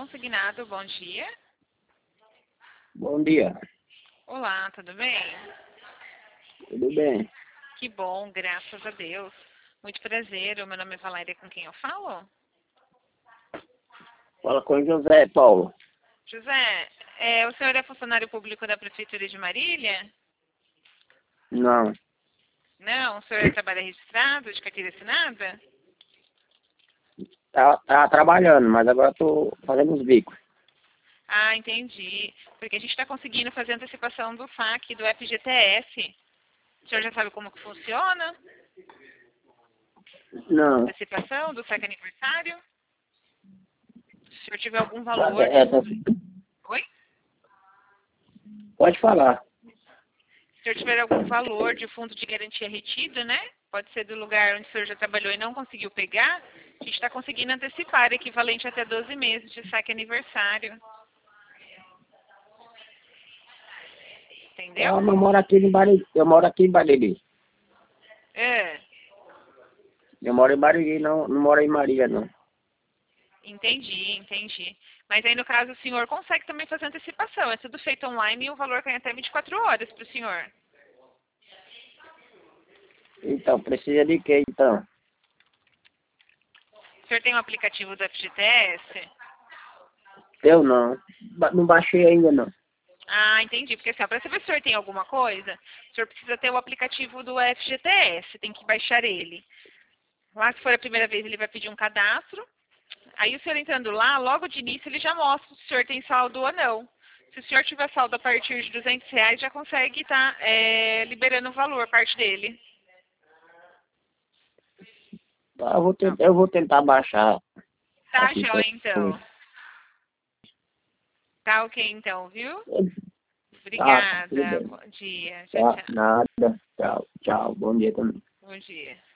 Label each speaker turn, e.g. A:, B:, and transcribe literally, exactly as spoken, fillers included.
A: consignado, bom dia.
B: Bom dia,
A: Olá, tudo bem?
B: tudo bem?
A: Que bom, graças a Deus. Muito prazer, o meu nome é Valéria, com quem eu falo?
B: Fala com José Paulo.
A: José, é, o senhor é funcionário público da Prefeitura de Marília?
B: Não,
A: Não, o senhor trabalha registrado, de carteira assinada?
B: tá, tá trabalhando, mas agora tô fazendo os bicos.
A: Ah, entendi. Porque a gente está conseguindo fazer antecipação do saque do F G T S. O senhor já sabe como que funciona?
B: Não,
A: Antecipação do saque aniversário? Se o senhor tiver algum
B: sabe,
A: valor de
B: essa,
A: fundo... Oi?
B: pode falar.
A: Se o senhor tiver algum valor de fundo de garantia retido, né? Pode ser do lugar onde o senhor já trabalhou e não conseguiu pegar. A gente está conseguindo antecipar, equivalente até doze meses de saque aniversário. Entendeu?
B: Eu moro aqui em Bariri, eu moro aqui em Bariri.
A: É,
B: Eu moro em Bariri, não, não moro em Maria, não.
A: entendi, entendi. Mas aí, no caso, o senhor consegue também fazer antecipação. É tudo feito online e o valor cai até vinte e quatro horas para o senhor.
B: Então, precisa de quê, então?
A: O senhor tem um aplicativo do F G T S?
B: Eu não, Ba- não baixei ainda, não.
A: Ah, entendi. Porque assim, para saber se o senhor tem alguma coisa, o senhor precisa ter o aplicativo do F G T S, tem que baixar ele. Lá, se for a primeira vez, ele vai pedir um cadastro. Aí o senhor entrando lá, logo de início, ele já mostra se o senhor tem saldo ou não. Se o senhor tiver saldo a partir de duzentos reais, já consegue estar liberando o valor, parte dele.
B: Tá, eu, vou
A: Tá,
B: tentar, eu vou tentar baixar
A: tá
B: aqui
A: joia,
B: depois.
A: então. Tá ok, então, viu?
B: Tá, tá, tudo
A: Obrigada.
B: bem.
A: Bom dia. Tchau,
B: Tá,
A: tchau.
B: nada. Tchau, tchau. Bom dia também.
A: Bom dia.